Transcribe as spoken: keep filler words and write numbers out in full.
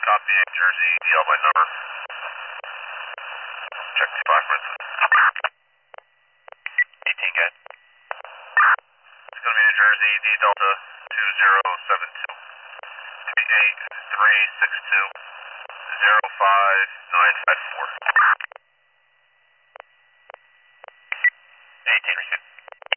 Copy, Jersey, D L by number. Check two five, for instance. eighteen, get. It's going to be New Jersey, D Delta two zero seven two. eight three six two zero five nine five four. eighteen, receive.